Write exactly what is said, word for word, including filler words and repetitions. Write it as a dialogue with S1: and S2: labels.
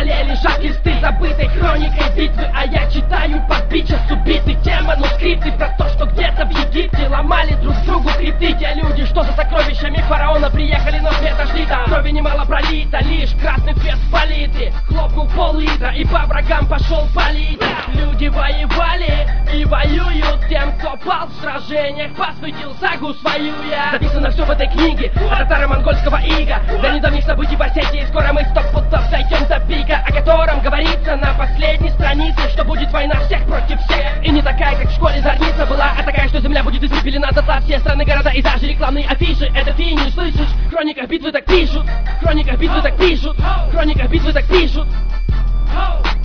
S1: столе лежат листы забытой хроникой битвы, а я читаю под бичас убитый. Те манускрипты про то, что где-то в Египте ломали друг другу хребты. Те люди, что за сокровищами фараона приехали, но свет нашли там. Крови немало пролито, лишь красный цвет в палитре. Хлопнул пол-литра и по врагам пошел палить. Люди воевали и воюют тем, кто пал в сражениях, посвятил сагу свою я. Записано все в этой книге от татаро-монгольского ига до недавних событий в Осетии. Скоро мы сто путов дойдем до пика, о котором говорится на последней странице, что будет война всех против всех. И не такая, как в школе зорница была, а такая, что земля будет испепелена дотла. Все страны, города и даже рекламные афиши. Это финиш, слышишь? В хрониках битвы так пишут, в хрониках битвы так пишут, в хрониках битвы так пишут.